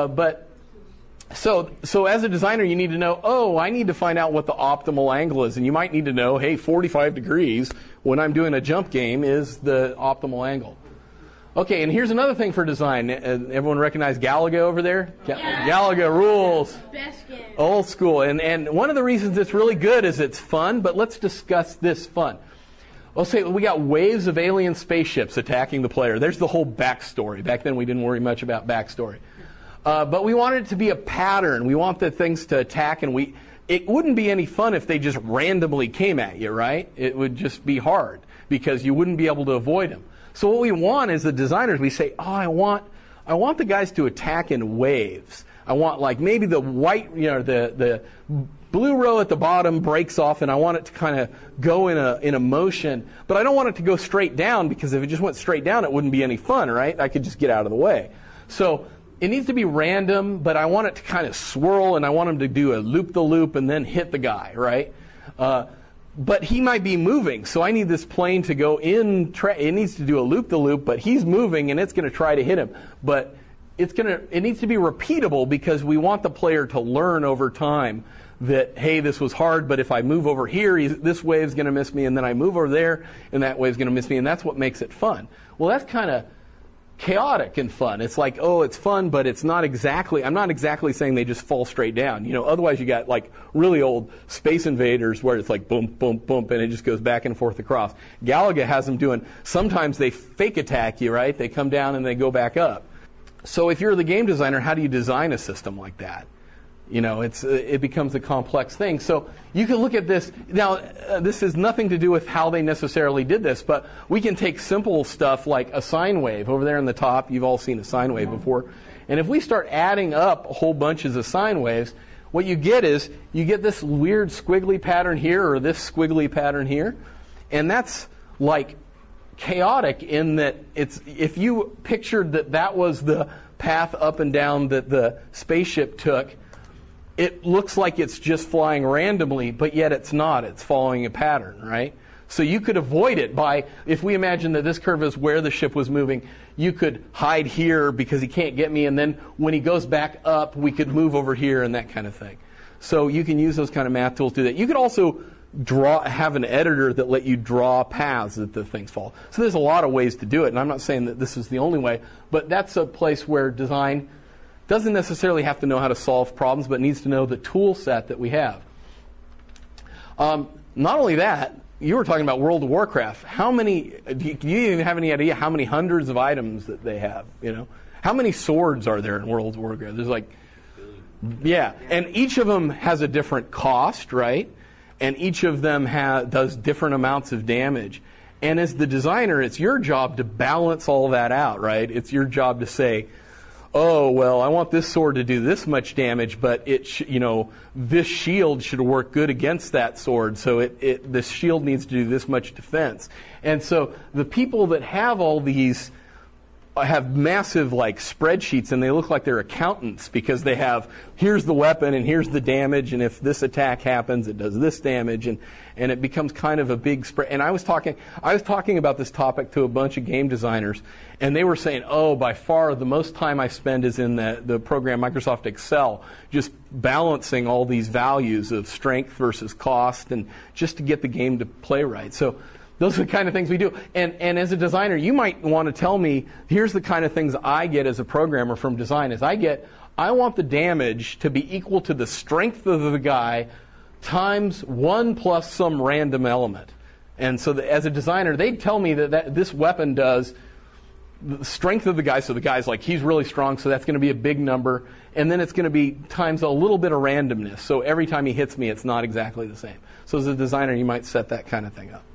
S1: So as a designer, you need to know, I need to find out what the optimal angle is. And you might need to know, 45 degrees when I'm doing a jump game is the optimal angle. Okay, and here's another thing for design. Everyone recognize Galaga over there?
S5: Yeah.
S1: Galaga rules.
S5: Best game.
S1: Old school. And one of the reasons it's really good is it's fun, but let's discuss this fun. Let's say we got waves of alien spaceships attacking the player. There's the whole backstory. Back then we didn't worry much about backstory. But we want it to be a pattern. We want the things to attack, and it wouldn't be any fun if they just randomly came at you, right? It would just be hard because you wouldn't be able to avoid them. So what we want as the designers, we say, I want the guys to attack in waves. I want like maybe the white, the blue row at the bottom breaks off, and I want it to kind of go in a motion, but I don't want it to go straight down, because if it just went straight down, it wouldn't be any fun, right? I could just get out of the way. So it needs to be random, but I want it to kind of swirl, and I want them to do a loop-the-loop and then hit the guy, right? But he might be moving, so I need this plane to go in. It needs to do a loop-the-loop, but he's moving, and it's going to try to hit him. But it needs to be repeatable, because we want the player to learn over time that, hey, this was hard, but if I move over here, this wave's going to miss me, and then I move over there, and that wave's going to miss me, and that's what makes it fun. Well, that's kind of chaotic and fun. It's like, oh, it's fun, but it's not exactly, I'm not exactly saying they just fall straight down. Otherwise you got like really old Space Invaders where it's like boom, boom, boom, and it just goes back and forth across. Galaga has them doing, sometimes they fake attack you, right? They come down and they go back up. So if you're the game designer, how do you design a system like that? It becomes a complex thing. So you can look at this. Now, this has nothing to do with how they necessarily did this, but we can take simple stuff like a sine wave. Over there in the top, you've all seen a sine wave before. And if we start adding up whole bunches of sine waves, what you get is you get this weird squiggly pattern here or this squiggly pattern here. And that's like chaotic in that if you pictured that was the path up and down that the spaceship took, it looks like it's just flying randomly, but yet it's not. It's following a pattern, right? So you could avoid it by, if we imagine that this curve is where the ship was moving, you could hide here because he can't get me, and then when he goes back up, we could move over here and that kind of thing. So you can use those kind of math tools to do that. You could also have an editor that let you draw paths that the things fall. So there's a lot of ways to do it, and I'm not saying that this is the only way, but that's a place where design doesn't necessarily have to know how to solve problems, but needs to know the tool set that we have. Not only that, you were talking about World of Warcraft. Do you even have any idea how many hundreds of items that they have? How many swords are there in World of Warcraft? There's like, yeah, and each of them has a different cost, right? And each of them does different amounts of damage. And as the designer, it's your job to balance all that out, right? It's your job to say, oh, well, I want this sword to do this much damage, but this shield should work good against that sword, so this shield needs to do this much defense. And so the people that have all these have massive like spreadsheets, and they look like they're accountants, because they have, here's the weapon and here's the damage, and if this attack happens, it does this damage, and it becomes kind of a big spread. And I was talking about this topic to a bunch of game designers, and they were saying, oh, by far the most time I spend is in the program Microsoft Excel, just balancing all these values of strength versus cost, and just to get the game to play right. So those are the kind of things we do. And as a designer, you might want to tell me, here's the kind of things I get as a programmer from design. I want the damage to be equal to the strength of the guy times 1 plus some random element. And so as a designer, they'd tell me that this weapon does the strength of the guy. So the guy's like, he's really strong, so that's going to be a big number. And then it's going to be times a little bit of randomness. So every time he hits me, it's not exactly the same. So as a designer, you might set that kind of thing up.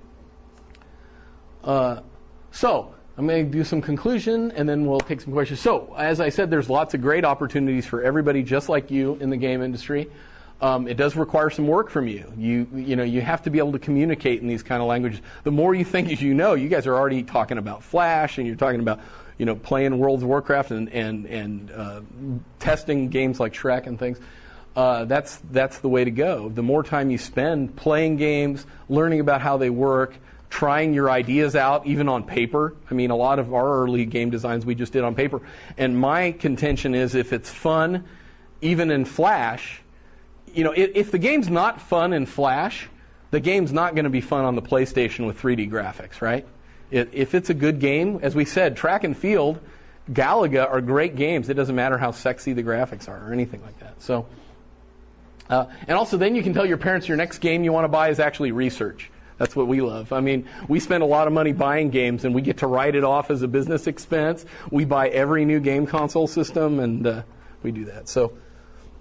S1: So I'm going to do some conclusion, and then we'll take some questions. So as I said, there's lots of great opportunities for everybody just like you in the game industry. It does require some work from you. You have to be able to communicate in these kind of languages. The more you think you guys are already talking about Flash, and you're talking about playing World of Warcraft and testing games like Shrek and things. That's the way to go. The more time you spend playing games, learning about how they work, trying your ideas out, even on paper. I mean, a lot of our early game designs we just did on paper. And my contention is, if it's fun, even in Flash, if the game's not fun in Flash, the game's not going to be fun on the PlayStation with 3D graphics, right? If it's a good game, as we said, Track and Field, Galaga are great games. It doesn't matter how sexy the graphics are or anything like that. So, and also then you can tell your parents your next game you want to buy is actually research. That's what we love. I mean, we spend a lot of money buying games, and we get to write it off as a business expense. We buy every new game console system, and we do that. So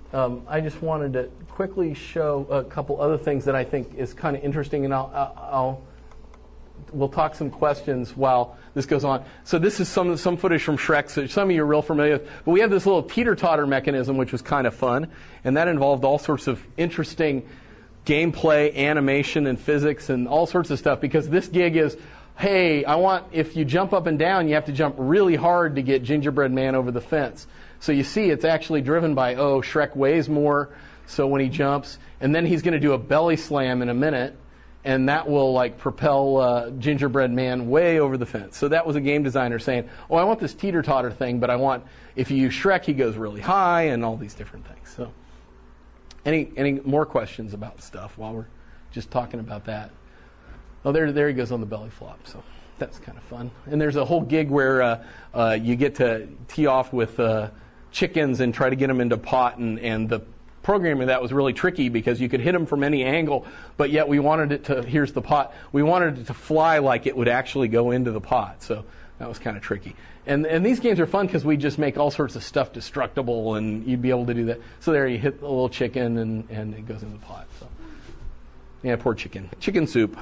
S1: I just wanted to quickly show a couple other things that I think is kind of interesting, and we'll talk some questions while this goes on. So this is some footage from Shrek, so some of you are real familiar with. But we have this little teeter-totter mechanism, which was kind of fun, and that involved all sorts of interesting gameplay, animation, and physics, and all sorts of stuff, because this gig is, hey, if you jump up and down, you have to jump really hard to get Gingerbread Man over the fence. So you see it's actually driven by, Shrek weighs more, so when he jumps, and then he's going to do a belly slam in a minute, and that will propel Gingerbread Man way over the fence. So that was a game designer saying, I want this teeter-totter thing, but if you use Shrek, he goes really high, and all these different things. So any more questions about stuff while we're just talking about that? Oh, there he goes on the belly flop. So that's kind of fun. And there's a whole gig where you get to tee off with chickens and try to get them into pot, and the programming of that was really tricky because you could hit them from any angle, but yet we wanted it to, here's the pot, we wanted it to fly like it would actually go into the pot. So that was kind of tricky. And these games are fun because we just make all sorts of stuff destructible, and you'd be able to do that. So there you hit a little chicken, and it goes in the pot. So yeah, poor chicken. Chicken soup.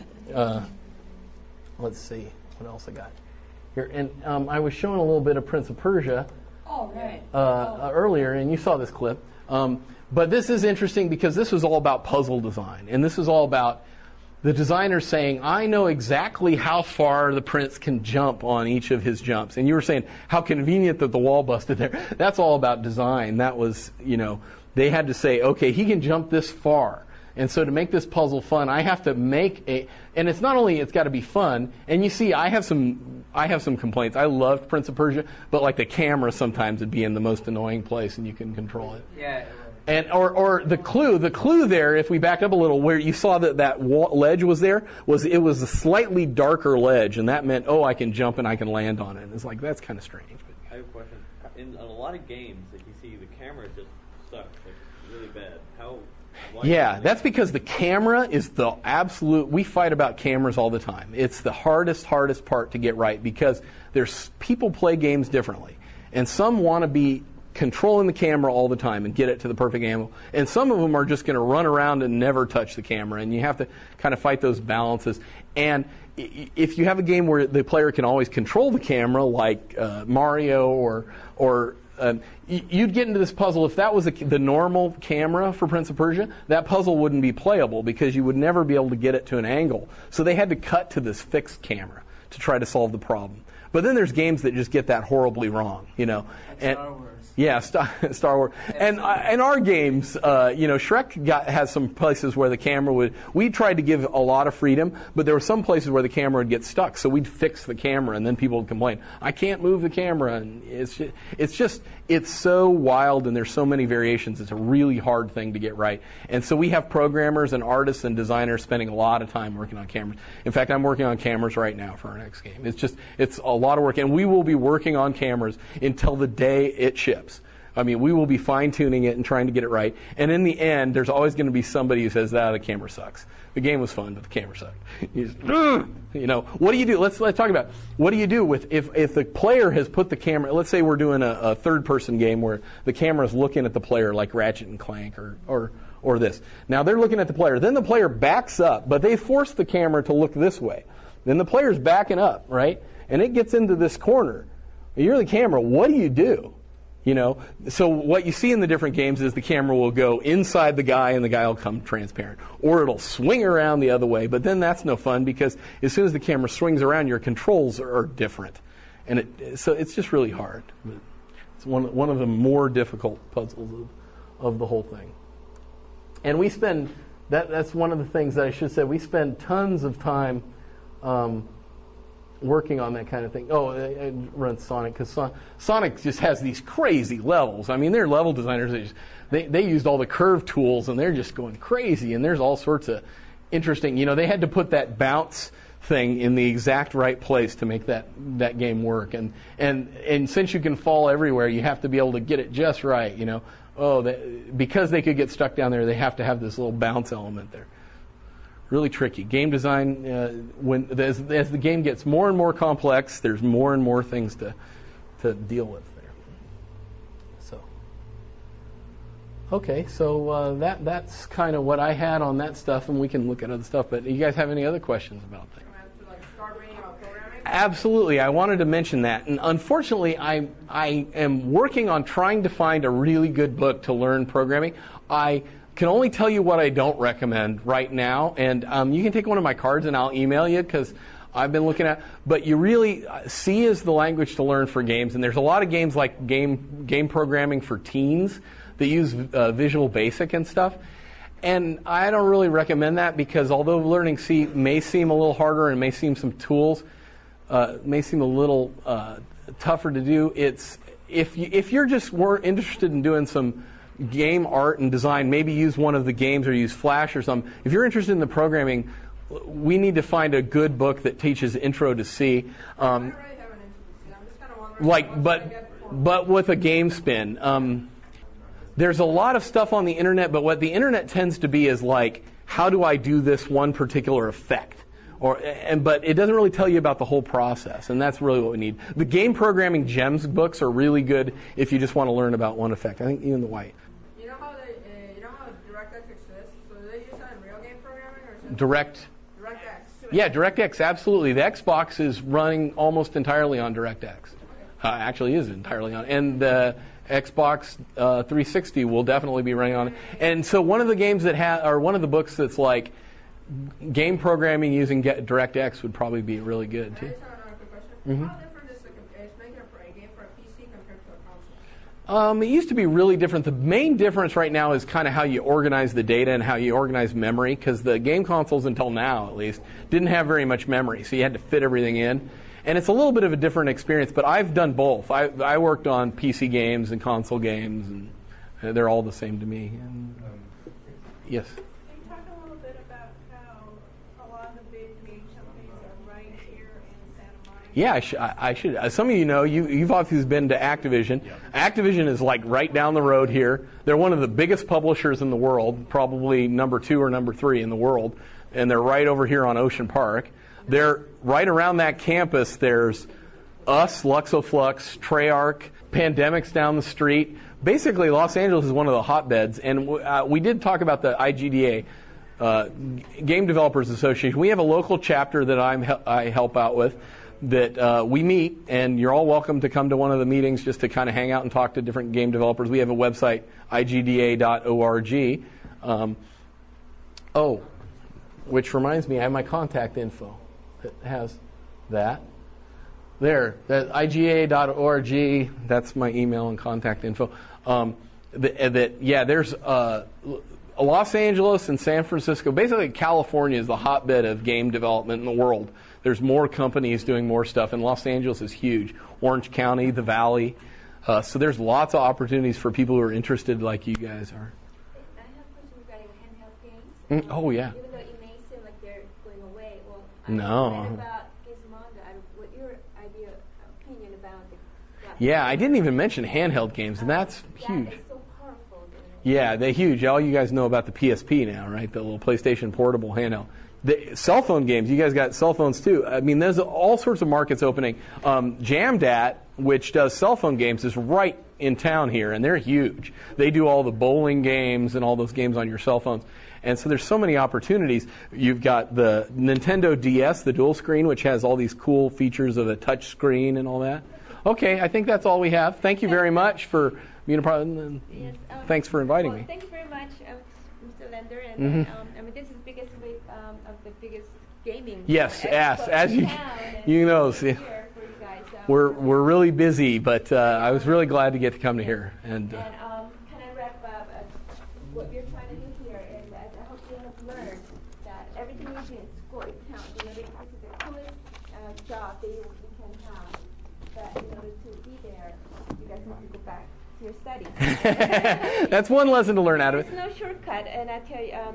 S1: Let's see what else I got here. And I was showing a little bit of Prince of Persia earlier, and you saw this clip. But this is interesting because this was all about puzzle design, and this is all about the designer saying, I know exactly how far the prince can jump on each of his jumps. And you were saying how convenient that the wall busted there. That's all about design. That was, they had to say, okay, he can jump this far. And so to make this puzzle fun, I have to make and it's not only it's got to be fun, and you see I have some complaints. I loved Prince of Persia, but the camera sometimes would be in the most annoying place and you couldn't control it.
S6: Yeah.
S1: And or the clue there, if we back up a little, where you saw that ledge was there, was a slightly darker ledge, and that meant, I can jump and I can land on it. And it's that's kind of strange.
S3: I have a question. In a lot of games, you see the camera just sucks, really bad. Yeah,
S1: that's because the camera is the absolute. We fight about cameras all the time. It's the hardest part to get right because people play games differently, and some want to be controlling the camera all the time and get it to the perfect angle, and some of them are just going to run around and never touch the camera, and you have to kind of fight those balances. And if you have a game where the player can always control the camera, like Mario or you'd get into this puzzle. If that was the normal camera for Prince of Persia, that puzzle wouldn't be playable because you would never be able to get it to an angle. So they had to cut to this fixed camera to try to solve the problem. But then there's games that just get that horribly wrong, and
S6: Star Wars.
S1: Yeah, Star Wars. And in our games, Shrek has some places where the camera we tried to give a lot of freedom, but there were some places where the camera would get stuck, so we'd fix the camera, and then people would complain, I can't move the camera, and it's so wild, and there's so many variations, it's a really hard thing to get right. And so we have programmers and artists and designers spending a lot of time working on cameras. In fact, I'm working on cameras right now for our next game. It's a lot of work, and we will be working on cameras until the day it ships. I mean, we will be fine-tuning it and trying to get it right. And in the end, there's always going to be somebody who says, the camera sucks. The game was fun, but the camera sucked. What do you do? Let's talk about what do you do if the player has put the camera, let's say we're doing a third-person game where the camera is looking at the player like Ratchet and Clank or this. Now, they're looking at the player. Then the player backs up, but they force the camera to look this way. Then the player's backing up, right? And it gets into this corner. You're the camera. What do you do? So what you see in the different games is the camera will go inside the guy and the guy will come transparent. Or it'll swing around the other way, but then that's no fun because as soon as the camera swings around, your controls are different. And so it's just really hard. It's one of the more difficult puzzles of the whole thing. And we spend, that's one of the things that I should say, we spend tons of time working on that kind of thing. I run Sonic because Sonic just has these crazy levels. I mean, they're level designers. They used all the curve tools, and they're just going crazy. And there's all sorts of interesting. They had to put that bounce thing in the exact right place to make that game work. And since you can fall everywhere, you have to be able to get it just right. Because they could get stuck down there, they have to have this little bounce element there. Really tricky. Game design, as the game gets more and more complex, there's more and more things to deal with there. So, Okay, so that's kind of what I had on that stuff, and we can look at other stuff. But you guys have any other questions about that?
S7: To like start reading about programming?
S1: Absolutely, I wanted to mention that. And unfortunately, I am working on trying to find a really good book to learn programming. I can only tell you what I don't recommend right now, and you can take one of my cards and I'll email you because I've been looking at. But you really, C is the language to learn for games, and there's a lot of games like game programming for teens that use Visual Basic and stuff. And I don't really recommend that because although learning C may seem a little harder and may seem some tools, may seem a little tougher to do, it's if you're just interested in doing some game art and design, maybe use one of the games or use Flash or something. If you're interested in the programming, we need to find a good book that teaches Intro to C.
S7: I already have an interest. I'm just kind of wondering.
S1: But with a game spin. There's a lot of stuff on the internet, but what the internet tends to be is like, how do I do this one particular effect? But it doesn't really tell you about the whole process, and that's really what we need. The game programming gems books are really good if you just want to learn about one effect. I think even the white.
S7: You know how DirectX exists? So do they use that in real game programming or is it
S1: DirectX. Yeah, DirectX, absolutely. The Xbox is running almost entirely on DirectX. Actually is entirely on. And the Xbox 360 will definitely be running on it. And so one of the games that or one of the books that's like game programming using DirectX would probably be really good too.
S7: I just have another quick question. How different is making a game for a PC compared to a console?
S1: It used to be really different. The main difference right now is kind of how you organize the data and how you organize memory, because the game consoles, until now at least, didn't have very much memory, so you had to fit everything in. And it's a little bit of a different experience, but I've done both. I worked on PC games and console games, and they're all the same to me. And, yes?
S8: Can you talk a little bit about how a lot of the big game companies are right here in Santa Monica?
S1: Yeah, I should. Some of you know, you've obviously been to Activision. Activision is like right down the road here. They're one of the biggest publishers in the world, probably number 2 or number 3 in the world, and they're right over here on Ocean Park. They're right around that campus. There's us, Luxoflux, Treyarch, Pandemic's down the street. Basically, Los Angeles is one of the hotbeds, and we did talk about the IGDA, Game Developers Association. We have a local chapter that I help out with that we meet, and you're all welcome to come to one of the meetings just to kind of hang out and talk to different game developers. We have a website, igda.org. Which reminds me, I have my contact info. It has that. There, that IGA.org, that's my email and contact info. There's Los Angeles and San Francisco. Basically, California is the hotbed of game development in the world. There's more companies doing more stuff, and Los Angeles is huge. Orange County, the Valley. So there's lots of opportunities for people who are interested like you guys are.
S5: I have a question regarding handheld games.
S1: Oh, yeah.
S5: Even though it may seem like they're going away, well,
S1: No.
S5: I read about Gizmondo. What your opinion about
S1: Yeah, I didn't even mention handheld games, and that's huge.
S5: It's so powerful.
S1: Yeah, they're huge. All you guys know about the PSP now, right? The little PlayStation Portable handheld. The cell phone games, you guys got cell phones too. I mean, there's all sorts of markets opening. Jamdat, which does cell phone games, is right in town here, and they're huge. They do all the bowling games and all those games on your cell phones. And so there's so many opportunities. You've got the Nintendo DS, the dual screen, which has all these cool features of a touch screen and all that. Okay, I think that's all we have. Thank you very much for being a part of it.
S5: Yes,
S1: Thanks for inviting me.
S5: Thank you very much, Mr. Lender. And this is the biggest week of the biggest gaming.
S1: Yes, as you know, see,
S5: here for you guys.
S1: we're really busy, but I was really glad to get to come to here. And
S5: kind of wrap up what we're trying to do here, and I hope you have learned that everything you do in school it counts. You know, this is the coolest job that you can have. But in order to be there, you guys have to go back to your studies. That's
S1: one lesson to learn out of it.
S5: There's no shortcut, and I tell you,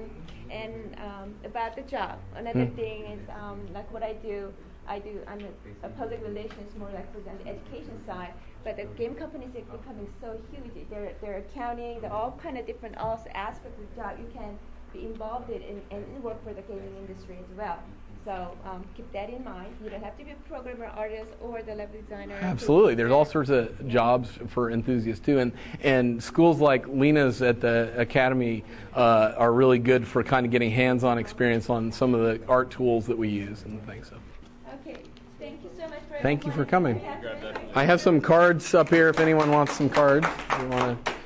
S5: about the job. Another thing is like what I do. I'm a public relations, more like for the education side. But the game companies are becoming so huge. They're accounting. They're all kind of different aspects of the job. You can be involved in and work for the gaming industry as well. So keep that in mind. You don't have to be a programmer, artist, or the level designer.
S1: Absolutely. There's all sorts of jobs for enthusiasts too, and schools like Lena's at the Academy are really good for kind of getting hands-on experience on some of the art tools that we use and things. So.
S5: Okay. Thank you so much for
S1: Thank you for coming.
S5: Yeah.
S1: I have some cards up here if anyone wants some cards. You want to